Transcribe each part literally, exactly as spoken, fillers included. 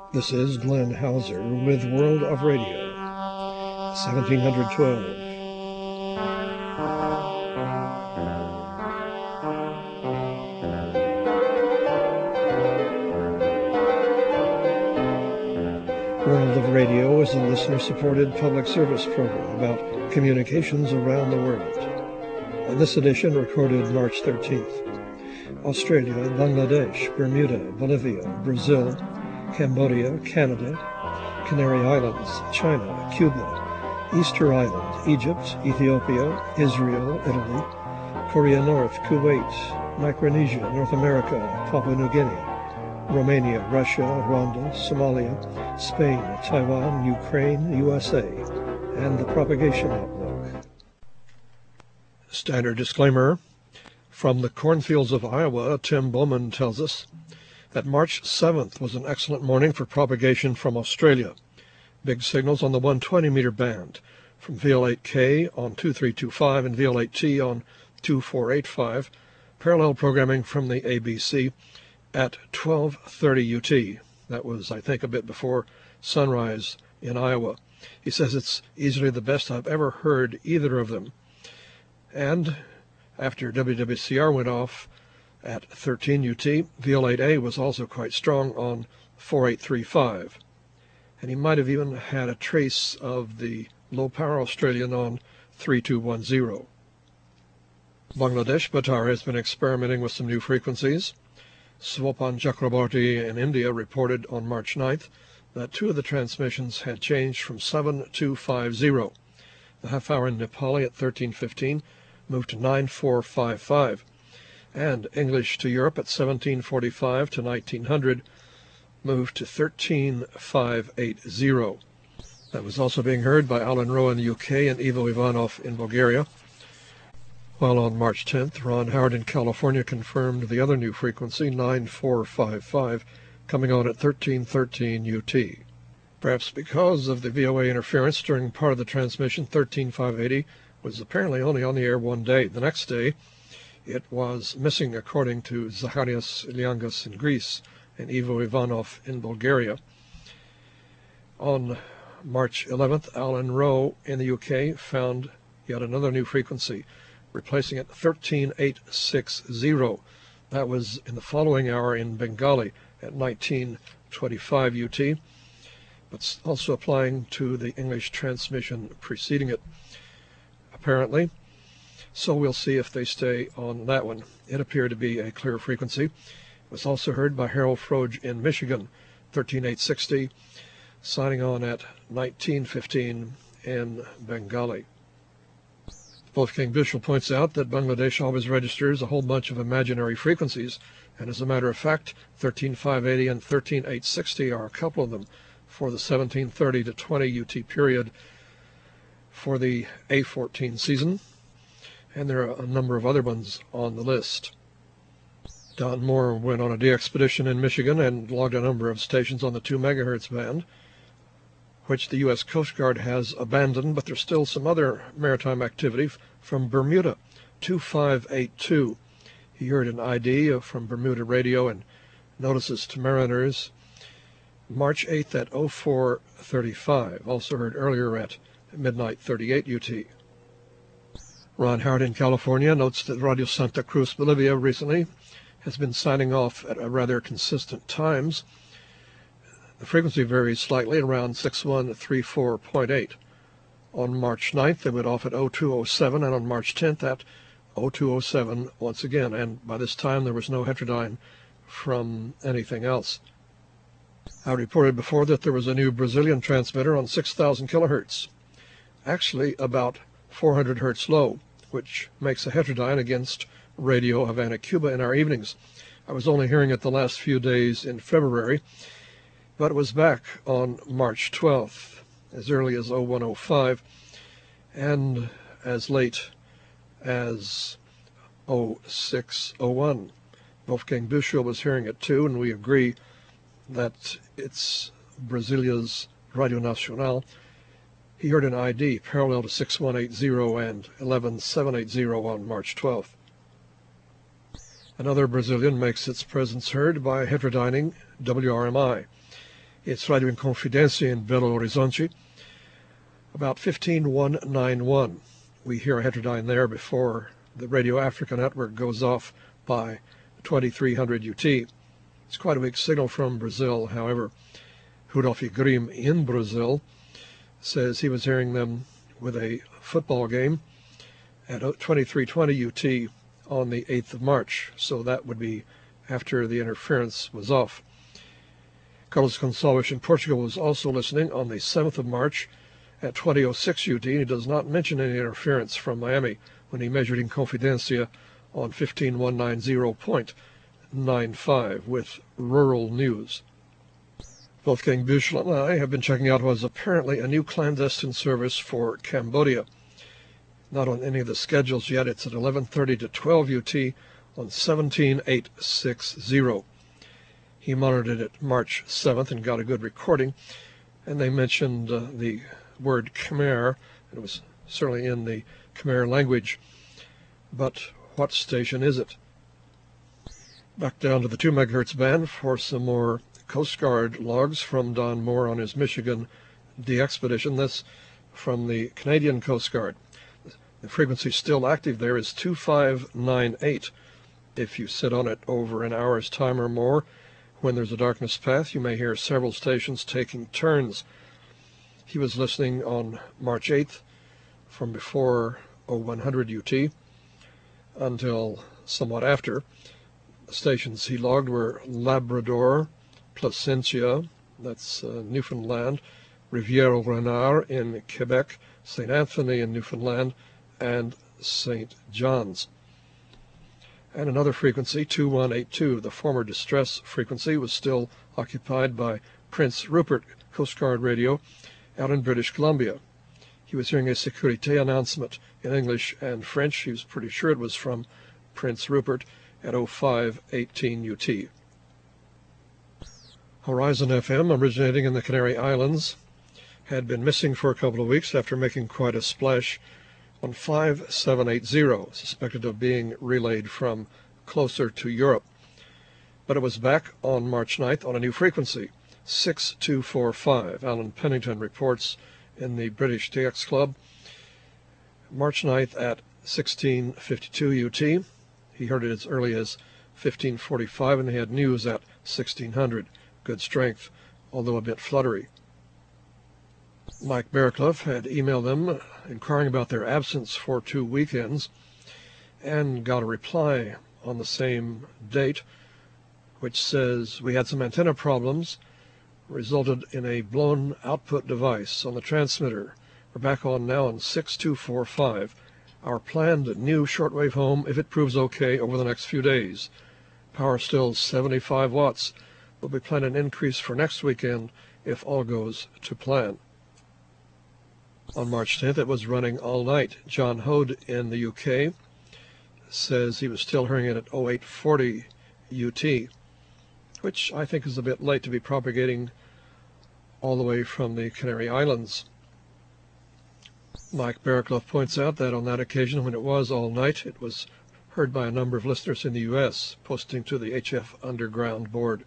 This is Glenn Hauser with World of Radio, seventeen twelve. World of Radio is a listener-supported public service program about communications around the world. On this edition, recorded March thirteenth, Australia, Bangladesh, Bermuda, Bolivia, Brazil, Cambodia, Canada, Canary Islands, China, Cuba, Easter Island, Egypt, Ethiopia, Israel, Italy, Korea North, Kuwait, Micronesia, North America, Papua New Guinea, Romania, Russia, Rwanda, Somalia, Spain, Taiwan, Ukraine, U S A, and the propagation outlook. Standard disclaimer. From the cornfields of Iowa, Tim Bowman tells us that March seventh was an excellent morning for propagation from Australia. Big signals on the one hundred twenty meter band from V L eight K on two three two five and V L eight T on two four eight five. Parallel programming from the A B C at twelve thirty U T. That was, I think, a bit before sunrise in Iowa. He says it's easily the best I've ever heard either of them. And after W W C R went off at thirteen U T, V L eight A was also quite strong on four eight three five. And he might have even had a trace of the low-power Australian on three two one zero. Bangladesh Batar has been experimenting with some new frequencies. Swapan Chakrabarti in India reported on March ninth that two of the transmissions had changed from seven two five zero. The half-hour in Nepali at thirteen fifteen moved to nine four five five. And English to Europe at seventeen forty-five to nineteen hundred moved to thirteen five eighty. That was also being heard by Alan Rowe in the U K and Ivo Ivanov in Bulgaria. While on March tenth, Ron Howard in California confirmed the other new frequency, nine four five five, coming on at thirteen thirteen U T. Perhaps because of the V O A interference during part of the transmission, thirteen five eighty was apparently only on the air one day. The next day, it was missing, according to Zacharias Iliangas in Greece and Ivo Ivanov in Bulgaria. On March eleventh, Alan Rowe in the U K found yet another new frequency, replacing it thirteen eight sixty. That was in the following hour in Bengali at nineteen twenty-five U T, but also applying to the English transmission preceding it, apparently. So we'll see if they stay on that one. It appeared to be a clear frequency. It was also heard by Harold Froge in Michigan, thirteen eight sixty, signing on at nineteen fifteen in Bengali. Wolfgang Bischel points out that Bangladesh always registers a whole bunch of imaginary frequencies, and as a matter of fact, thirteen five eighty and thirteen eight sixty are a couple of them for the seventeen thirty to twenty U T period for the A fourteen season, and there are a number of other ones on the list. Don Moore went on a de-expedition in Michigan and logged a number of stations on the two megahertz band, which the U S Coast Guard has abandoned, but there's still some other maritime activity from Bermuda, two five eight two. He heard an I D from Bermuda Radio and notices to mariners March eighth at oh four thirty-five, also heard earlier at midnight thirty-eight U T. Ron Howard in California notes that Radio Santa Cruz, Bolivia, recently has been signing off at a rather consistent times. The frequency varies slightly, around six one three four point eight. On March ninth, they went off at oh two oh seven, and on March tenth at oh two oh seven once again, and by this time there was no heterodyne from anything else. I reported before that there was a new Brazilian transmitter on six thousand kilohertz, actually about four hundred hertz low, which makes a heterodyne against Radio Havana, Cuba in our evenings. I was only hearing it the last few days in February, but it was back on March twelfth, as early as oh one oh five, and as late as oh six oh one. Wolfgang Bischel was hearing it too, and we agree that it's Brasilia's Radio Nacional. He heard an I D parallel to six one eight zero and eleven seven eighty on March twelfth. Another Brazilian makes its presence heard by heterodyning W R M I. It's Radio Inconfidencia in Belo Horizonte, about fifteen one ninety-one. We hear a heterodyne there before the Radio Africa network goes off by twenty-three hundred U T. It's quite a weak signal from Brazil, however. Rudolf Grimm in Brazil says he was hearing them with a football game at twenty-three twenty U T on the eighth of March, so that would be after the interference was off. Carlos Gonçalves in Portugal was also listening on the seventh of March at twenty oh six U T. He does not mention any interference from Miami when he measured Inconfidencia on fifteen one ninety point nine five with rural news. Wolfgang Büchel and I have been checking out what is apparently a new clandestine service for Cambodia. Not on any of the schedules yet. It's at eleven thirty to twelve U T on seventeen eight sixty. He monitored it March seventh and got a good recording, and they mentioned uh, the word Khmer. It was certainly in the Khmer language, but what station is it? Back down to the two megahertz band for some more Coast Guard logs from Don Moore on his Michigan de-expedition. This from the Canadian Coast Guard. The frequency still active there is two five nine eight. If you sit on it over an hour's time or more, when there's a darkness path, you may hear several stations taking turns. He was listening on March eighth from before oh one hundred U T until somewhat after. The stations he logged were Labrador, Placentia, that's uh, Newfoundland, Rivière Renard in Quebec, Saint Anthony in Newfoundland, and Saint John's. And another frequency, two one eight two, the former distress frequency, was still occupied by Prince Rupert Coast Guard Radio out in British Columbia. He was hearing a sécurité announcement in English and French. He was pretty sure it was from Prince Rupert at oh five eighteen U T. Horizon F M, originating in the Canary Islands, had been missing for a couple of weeks after making quite a splash on five seven eight zero, suspected of being relayed from closer to Europe. But it was back on March ninth on a new frequency, six two four five. Alan Pennington reports in the British T X Club, March ninth at sixteen fifty-two U T. He heard it as early as fifteen forty-five, and they had news at sixteen hundred. Good strength, although a bit fluttery. Mike Barraclough had emailed them inquiring about their absence for two weekends and got a reply on the same date, which says, we had some antenna problems, resulted in a blown output device on the transmitter. We're back on now on six two four five. Our planned new shortwave home if it proves okay over the next few days. Power still seventy-five watts. We'll be planning an increase for next weekend if all goes to plan. On March tenth, it was running all night. John Hode in the U K says he was still hearing it at oh eight forty U T, which I think is a bit late to be propagating all the way from the Canary Islands. Mike Barraclough points out that on that occasion, when it was all night, it was heard by a number of listeners in the U S, posting to the H F Underground board.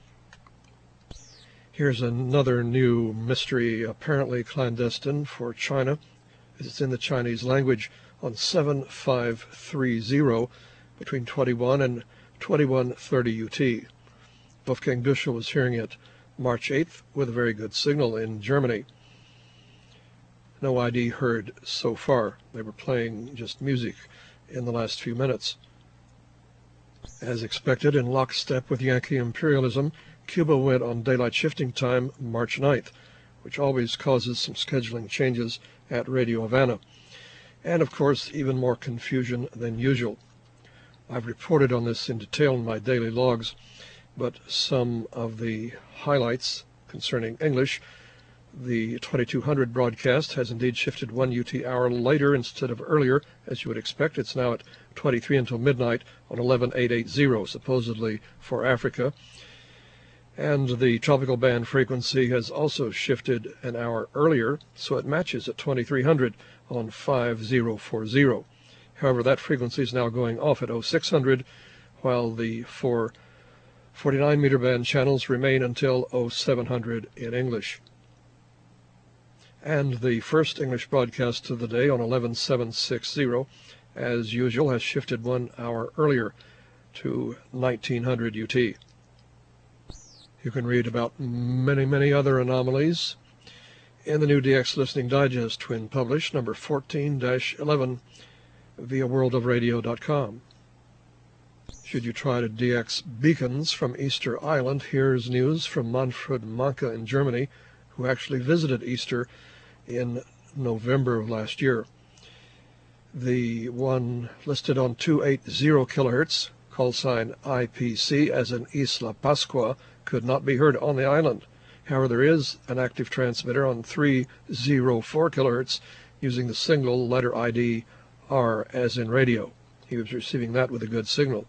Here's another new mystery, apparently clandestine for China. It's in the Chinese language on seven five three zero between twenty-one and twenty-one thirty U T. Wolfgang Büchel was hearing it March eighth with a very good signal in Germany. No I D heard so far. They were playing just music in the last few minutes. As expected, in lockstep with Yankee imperialism, Cuba went on daylight shifting time March ninth, which always causes some scheduling changes at Radio Havana, and of course even more confusion than usual. I've reported on this in detail in my daily logs, but some of the highlights concerning English: the twenty-two hundred broadcast has indeed shifted one U T hour later instead of earlier, as you would expect. It's now at twenty-three until midnight on eleven eight eighty, supposedly for Africa. And the tropical band frequency has also shifted an hour earlier, so it matches at twenty-three hundred on five zero four zero. However, that frequency is now going off at oh six hundred, while the for forty-nine meter band channels remain until oh seven hundred in English. And the first English broadcast of the day on eleven seven sixty, as usual, has shifted one hour earlier to nineteen hundred U T. You can read about many, many other anomalies in the new D X Listening Digest when published, number fourteen dash eleven, via world of radio dot com. Should you try to D X beacons from Easter Island, here's news from Manfred Manke in Germany, who actually visited Easter in November of last year. The one listed on two eighty kilohertz, call sign I P C, as in Isla Pascua, could not be heard on the island. However, there is an active transmitter on three oh four kilohertz using the single letter I D R as in radio. He was receiving that with a good signal.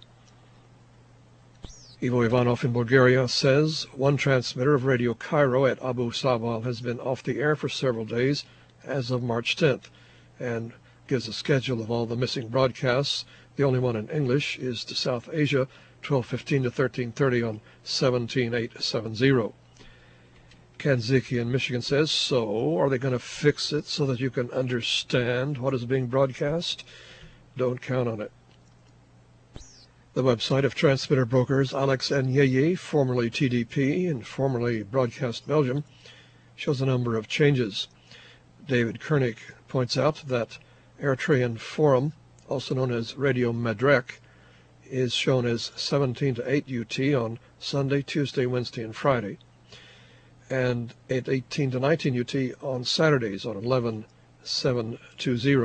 Ivo Ivanov in Bulgaria says one transmitter of Radio Cairo at Abu Sabal has been off the air for several days as of March tenth, and gives a schedule of all the missing broadcasts. The only one in English is to South Asia, twelve fifteen to thirteen thirty on seventeen eight seventy. Kanziki in Michigan says, so are they going to fix it so that you can understand what is being broadcast? Don't count on it. The website of transmitter brokers Alex and Yeye, formerly T D P and formerly Broadcast Belgium, shows a number of changes. David Koenig points out that Eritrean Forum, also known as Radio Medrek, is shown as seventeen to eight U T on Sunday, Tuesday, Wednesday, and Friday, and at eighteen to nineteen U T on Saturdays on eleven seven twenty.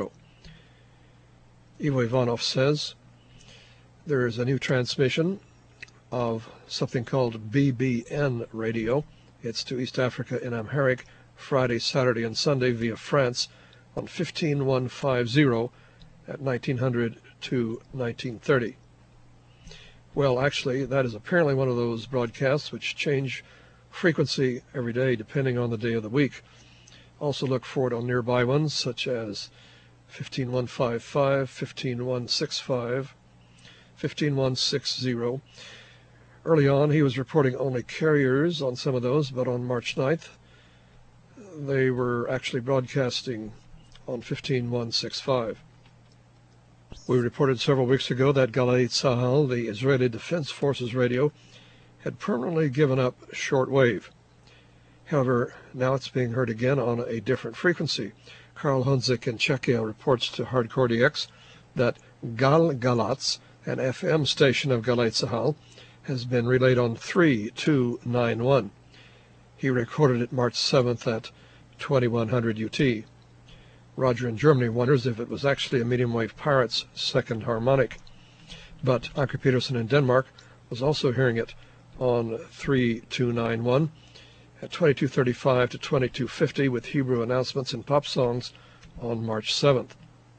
Ivo Ivanov says there is a new transmission of something called B B N radio. It's to East Africa in Amharic, Friday, Saturday, and Sunday via France on fifteen one fifty at nineteen hundred to nineteen thirty. Well, actually, that is apparently one of those broadcasts which change frequency every day depending on the day of the week. Also look for it on nearby ones such as fifteen one fifty-five, fifteen one sixty-five, fifteen one sixty. Early on, he was reporting only carriers on some of those, but on March ninth, they were actually broadcasting on fifteen one sixty-five. We reported several weeks ago that Galei Tzahal, the Israeli Defense Forces radio, had permanently given up shortwave. However, now it's being heard again on a different frequency. Karl Honzik in Czechia reports to Hardcore D X that Gal Galatz, an F M station of Galei Tzahal, has been relayed on three two nine one. He recorded it March seventh at twenty-one hundred U T. Roger in Germany wonders if it was actually a medium wave Pirates second harmonic, but Anker Peterson in Denmark was also hearing it on three two nine one at twenty-two thirty-five to twenty-two fifty with Hebrew announcements and pop songs on March seventh.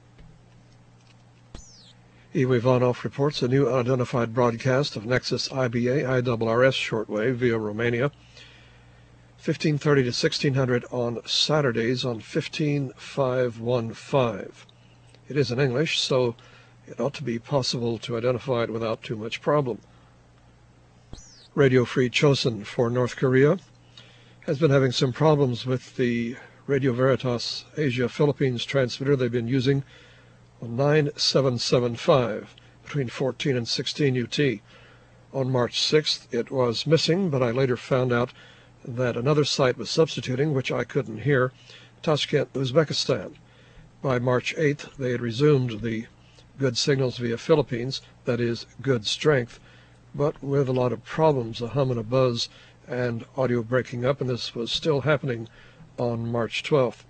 Ivo Ivanov reports a new unidentified broadcast of Nexus I B A I R R S shortwave via Romania, fifteen thirty to sixteen hundred on Saturdays on fifteen five fifteen. It is in English, so it ought to be possible to identify it without too much problem. Radio Free Chosun for North Korea has been having some problems with the Radio Veritas Asia Philippines transmitter they've been using on nine seven seven five between fourteen and sixteen U T. On March sixth it was missing, but I later found out that another site was substituting, which I couldn't hear, Tashkent, Uzbekistan. By March eighth they had resumed the good signals via Philippines, that is, good strength, but with a lot of problems, a hum and a buzz, and audio breaking up, and this was still happening on March twelfth.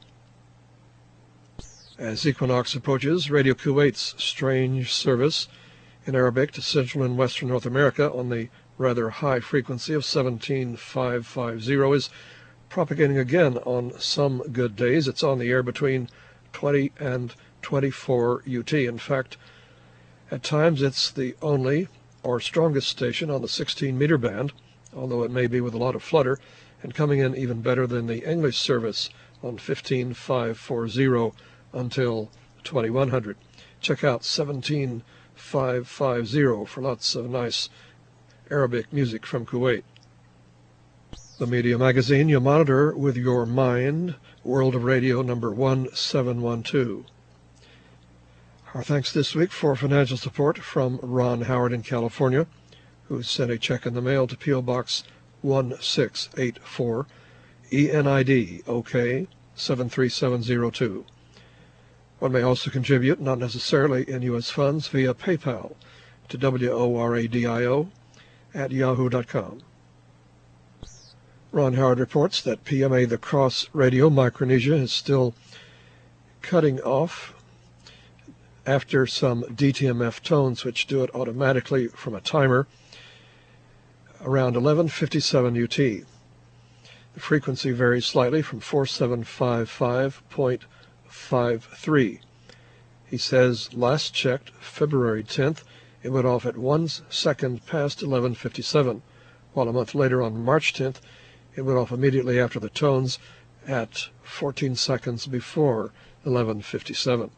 As equinox approaches, Radio Kuwait's strange service in Arabic to Central and Western North America on the rather high frequency of seventeen five fifty is propagating again on some good days. It's on the air between twenty and twenty-four U T. In fact, at times it's the only or strongest station on the sixteen meter band, although it may be with a lot of flutter, and coming in even better than the English service on fifteen five forty until twenty-one hundred. Check out seventeen five fifty for lots of nice Arabic music from Kuwait. The media magazine you monitor with your mind, World of Radio number one seven one two. Our thanks this week for financial support from Ron Howard in California, who sent a check in the mail to P O. Box one six eight four, E N I D, OK, seven three seven zero two. One may also contribute, not necessarily in U S funds, via PayPal to W O R A D I O at yahoo dot com. Ron Howard reports that P M A The Cross Radio Micronesia is still cutting off after some D T M F tones, which do it automatically from a timer, around eleven fifty-seven U T. The frequency varies slightly from four seven five five point five three. He says last checked February tenth, it went off at one second past eleven fifty-seven, while a month later on March tenth, it went off immediately after the tones at fourteen seconds before eleven fifty-seven.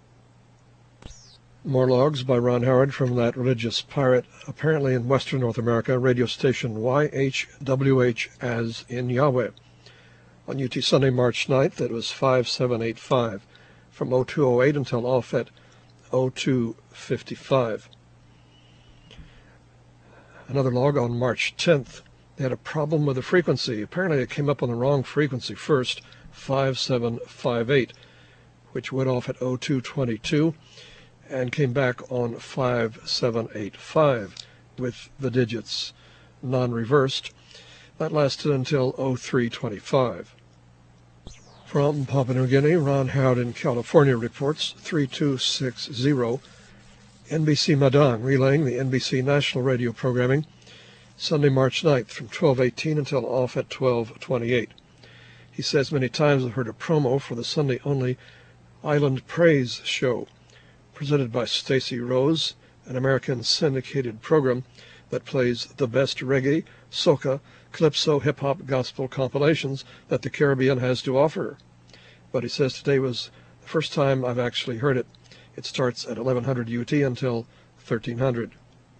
More logs by Ron Howard from that religious pirate, apparently in Western North America, radio station Y H W H as in Yahweh. On U T Sunday, March ninth, it was five seven eight five, from oh two oh eight until off at oh two fifty-five. Another log on March tenth. They had a problem with the frequency. Apparently it came up on the wrong frequency first, five seven five eight, which went off at oh two twenty-two and came back on five seven eight five with the digits non-reversed. That lasted until oh three twenty-five. From Papua New Guinea, Ron Howard in California reports three two six zero, N B C Madang relaying the N B C national radio programming Sunday, March ninth from twelve eighteen until off at twelve twenty-eight. He says many times I've heard a promo for the Sunday-only Island Praise show, presented by Stacy Rose, an American syndicated program that plays the best reggae, soca, calypso, hip-hop, gospel compilations that the Caribbean has to offer. But he says today was the first time I've actually heard it. It starts at eleven hundred U T until thirteen hundred.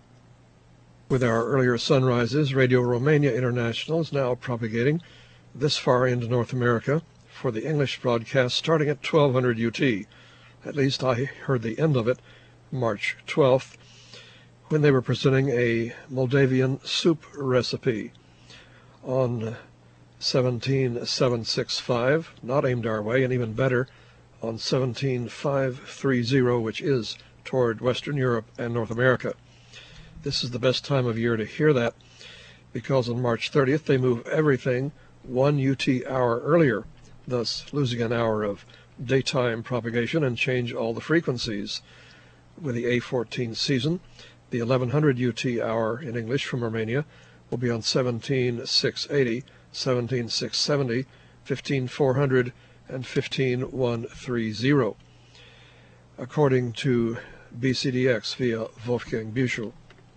With our earlier sunrises, Radio Romania International is now propagating this far into North America for the English broadcast starting at twelve hundred U T. At least I heard the end of it March twelfth, when they were presenting a Moldavian soup recipe on seventeen seven sixty-five, not aimed our way, and even better, on seventeen five thirty, which is toward Western Europe and North America. This is the best time of year to hear that, because on March thirtieth they move everything one U T hour earlier, thus losing an hour of daytime propagation, and change all the frequencies. With the A fourteen season, the eleven hundred U T hour in English from Romania will be on seventeen six eighty, seventeen six seventy, fifteen four hundred, and fifteen one thirty, according to B C D X via Wolfgang Büchel.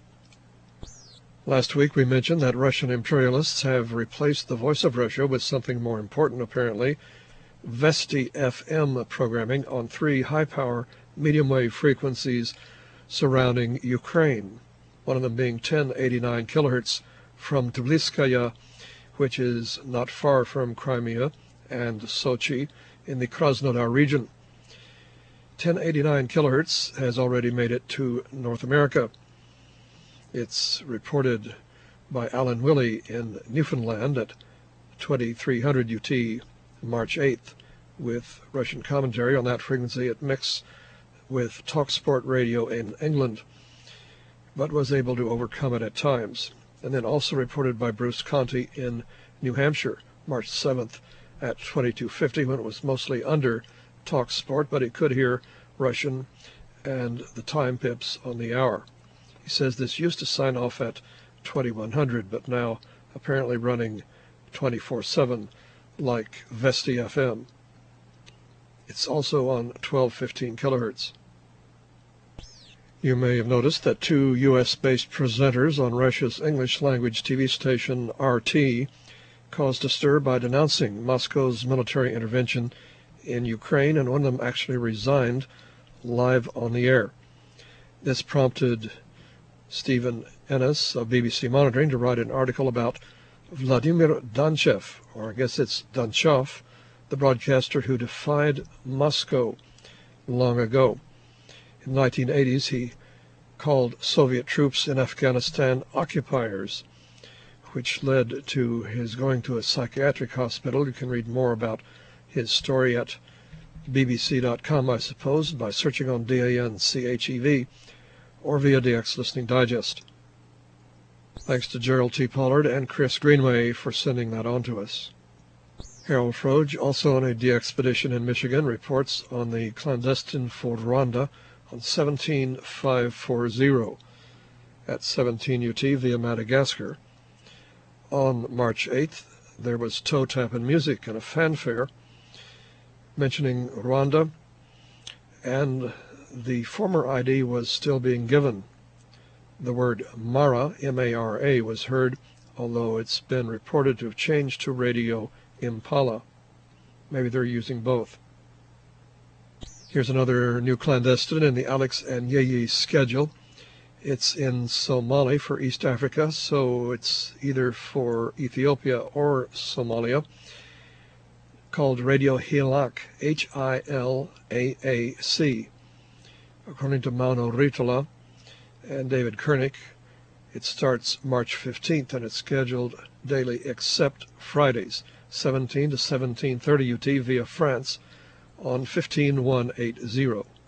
Last week we mentioned that Russian imperialists have replaced the Voice of Russia with something more important, apparently, Vesti F M programming on three high-power medium-wave frequencies surrounding Ukraine, one of them being ten eighty-nine kilohertz from Tbilskaya, which is not far from Crimea, and Sochi in the Krasnodar region. ten eighty-nine kilohertz has already made it to North America. It's reported by Alan Willey in Newfoundland at twenty-three hundred U T March eighth, with Russian commentary on that frequency. It mixed with TalkSport Radio in England, but was able to overcome it at times. And then also reported by Bruce Conti in New Hampshire, March seventh at twenty-two fifty, when it was mostly under TalkSport, but he could hear Russian and the time pips on the hour. He says this used to sign off at twenty-one hundred, but now apparently running twenty-four seven like Vesti F M. It's also on twelve fifteen kilohertz. You may have noticed that two U S-based presenters on Russia's English-language T V station R T caused a stir by denouncing Moscow's military intervention in Ukraine, and one of them actually resigned live on the air. This prompted Stephen Ennis of B B C Monitoring to write an article about Vladimir Danchev, or I guess it's Danchov, the broadcaster who defied Moscow long ago. In the nineteen eighties, he called Soviet troops in Afghanistan occupiers, which led to his going to a psychiatric hospital. You can read more about his story at B B C dot com, I suppose, by searching on D A N C H E V or via D X Listening Digest. Thanks to Gerald T. Pollard and Chris Greenway for sending that on to us. Harold Froge, also on a de-expedition in Michigan, reports on the clandestine for Rwanda on seventeen five forty at seventeen U T via Madagascar. On March eighth, there was toe tap and music and a fanfare mentioning Rwanda, and the former I D was still being given. The word Mara, M A R A, was heard, although it's been reported to have changed to Radio Impala. Maybe they're using both. Here's another new clandestine in the Alex and Yeye schedule. It's in Somali for East Africa, so it's either for Ethiopia or Somalia, called Radio Hilak, H I L A A C. According to Mauno Ritola and David Kernick, it starts March fifteenth and it's scheduled daily except Fridays, seventeen to seventeen thirty U T via France on fifteen one eighty.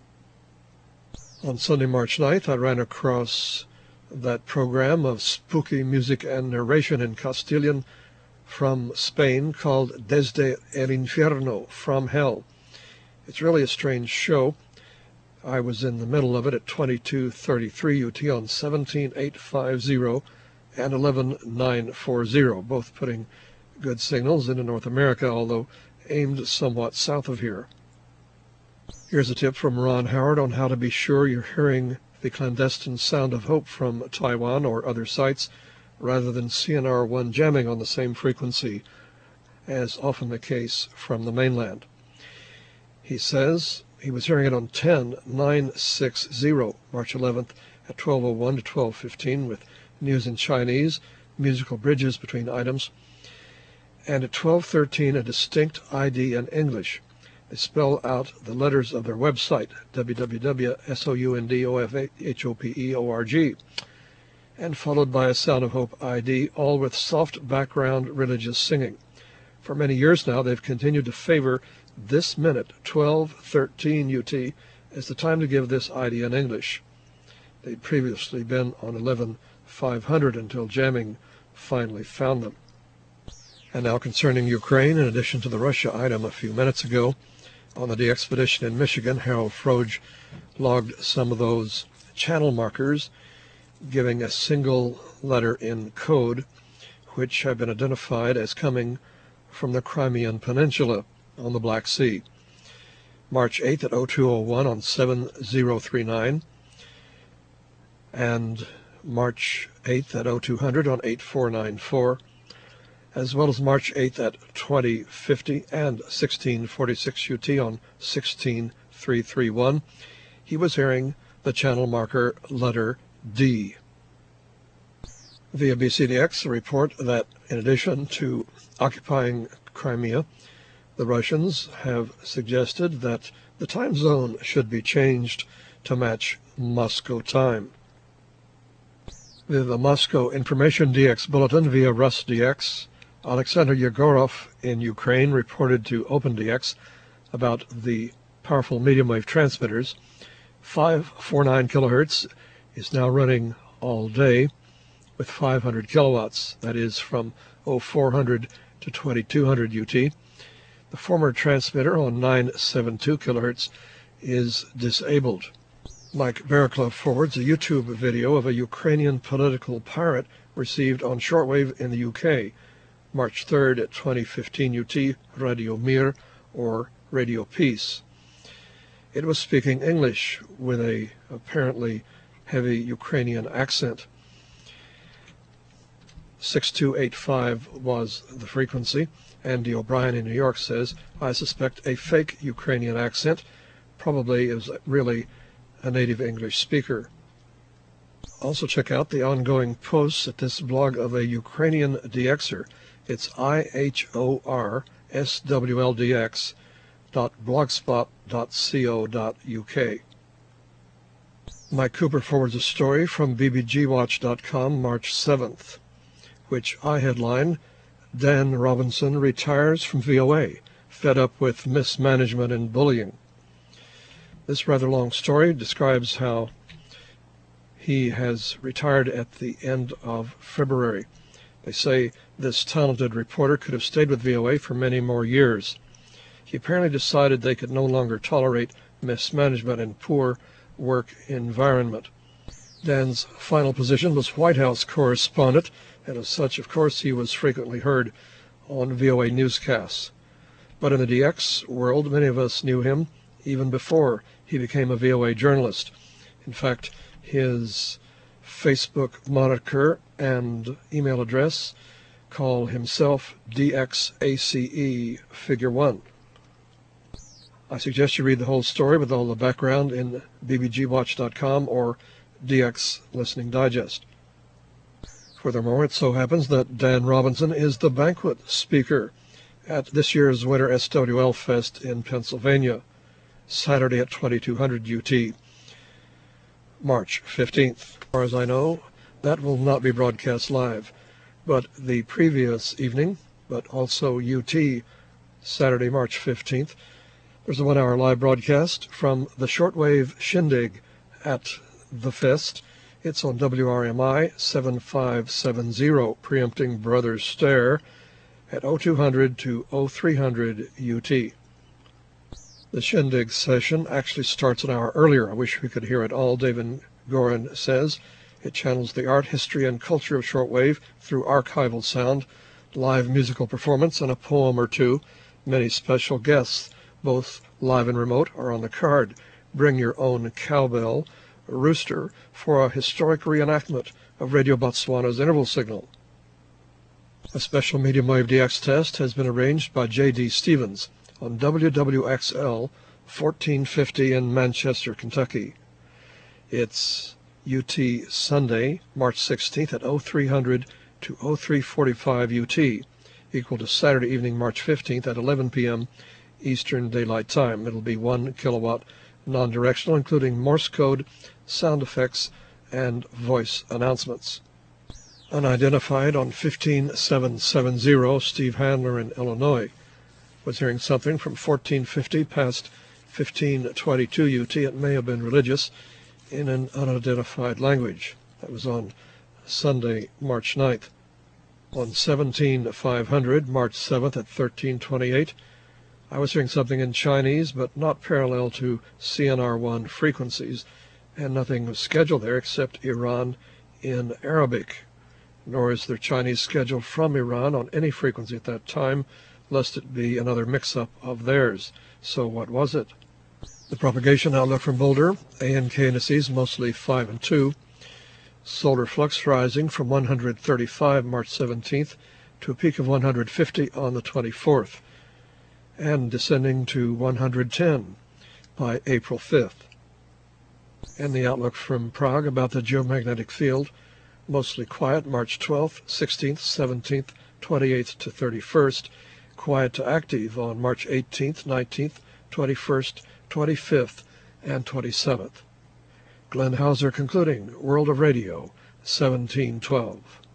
On Sunday, March ninth, I ran across that program of spooky music and narration in Castilian from Spain called Desde el Infierno, From Hell. It's really a strange show. I was in the middle of it at twenty-two thirty-three U T on seventeen eight fifty and eleven nine forty, both putting good signals into North America, although aimed somewhat south of here. Here's a tip from Ron Howard on how to be sure you're hearing the clandestine sound of hope from Taiwan or other sites, rather than C N R one jamming on the same frequency, as often the case from the mainland. He says he was hearing it on ten nine sixty, March eleventh at twelve oh one to twelve fifteen, with news in Chinese, musical bridges between items, and at twelve thirteen a distinct I D in English. They spell out the letters of their website, w w w dot soundofhope org, and followed by a Sound of Hope I D, all with soft background religious singing. For many years now, they've continued to favor this minute, twelve thirteen U T, as the time to give this I D in English. They'd previously been on eleven five hundred until jamming finally found them. And now concerning Ukraine, in addition to the Russia item a few minutes ago, on the de-expedition in Michigan, Harold Froge logged some of those channel markers, giving a single letter in code, which have been identified as coming from the Crimean Peninsula on the Black Sea. March eighth at oh two oh one on seven oh three nine, and March eighth at oh two hundred on eight four nine four, as well as March eighth at twenty fifty and sixteen forty-six U T on sixteen three thirty-one. He was hearing the channel marker letter D. Via B C D X, a report that in addition to occupying Crimea, the Russians have suggested that the time zone should be changed to match Moscow time. Via the Moscow Information D X Bulletin via RusDX, Alexander Yegorov in Ukraine reported to OpenDX about the powerful medium wave transmitters. five forty-nine kilohertz is now running all day with five hundred kilowatts, that is from oh four hundred to twenty-two hundred U T. The former transmitter on nine seventy-two kilohertz is disabled. Mike Baraklov forwards a YouTube video of a Ukrainian political pirate received on shortwave in the U K, March third at twenty fifteen U T, Radio Mir, or Radio Peace. It was speaking English with a apparently heavy Ukrainian accent. six two eight five was the frequency. Andy O'Brien in New York says, I suspect a fake Ukrainian accent, probably is really a native English speaker. Also check out the ongoing posts at this blog of a Ukrainian D Xer. It's I H O R S W L D X dot blogspot dot co dot U K. Mike Cooper forwards a story from B B G watch dot com, March seventh, which I headline, Dan Robinson retires from V O A, fed up with mismanagement and bullying. This rather long story describes how he has retired at the end of February. They say this talented reporter could have stayed with V O A for many more years. He apparently decided they could no longer tolerate mismanagement and poor work environment. Dan's final position was White House correspondent, and as such, of course, he was frequently heard on V O A newscasts. But in the D X world, many of us knew him even before he became a V O A journalist. In fact, his Facebook moniker and email address call himself D X A C E Figure One. I suggest you read the whole story with all the background in B B G watch dot com or D X Listening Digest. Furthermore, it so happens that Dan Robinson is the banquet speaker at this year's Winter S W L Fest in Pennsylvania, Saturday at twenty-two hundred U T, March fifteenth. As far as I know, that will not be broadcast live, but the previous evening, but also U T, Saturday, March fifteenth, there's a one-hour live broadcast from the shortwave shindig at the fest. It's on W R M I seventy-five seventy, preempting Brothers Stair at oh two hundred to oh three hundred U T. The shindig session actually starts an hour earlier. I wish we could hear it all, David Gorin says. It channels the art, history, and culture of shortwave through archival sound, live musical performance, and a poem or two. Many special guests, both live and remote, are on the card. Bring your own cowbell, rooster, for a historic reenactment of Radio Botswana's interval signal. A special medium wave D X test has been arranged by J D Stevens on W W X L fourteen fifty in Manchester, Kentucky. It's U T Sunday, March sixteenth at oh three hundred to oh three forty-five U T, equal to Saturday evening, March fifteenth at eleven p m Eastern Daylight Time. It'll be one kilowatt non-directional, including Morse code, sound effects, and voice announcements. Unidentified on fifteen seven seventy, Steve Handler in Illinois was hearing something from fourteen fifty past fifteen twenty-two U T. It may have been religious in an unidentified language. That was on Sunday, March ninth. On seventeen five hundred, March seventh at thirteen twenty-eight, I was hearing something in Chinese, but not parallel to C N R one frequencies, and nothing was scheduled there except Iran in Arabic. Nor is there Chinese scheduled from Iran on any frequency at that time, lest it be another mix-up of theirs. So what was it? The propagation outlook from Boulder, A N K indices mostly five and two. Solar flux rising from one hundred thirty-five March seventeenth to a peak of one hundred fifty on the twenty-fourth, and descending to one hundred ten by April fifth. And the outlook from Prague about the geomagnetic field, mostly quiet March twelfth, sixteenth, seventeenth, twenty-eighth to thirty-first, quiet to active on March eighteenth, nineteenth, twenty-first, twenty-fifth, and twenty-seventh. Glenn Hauser concluding, World of Radio, seventeen twelve.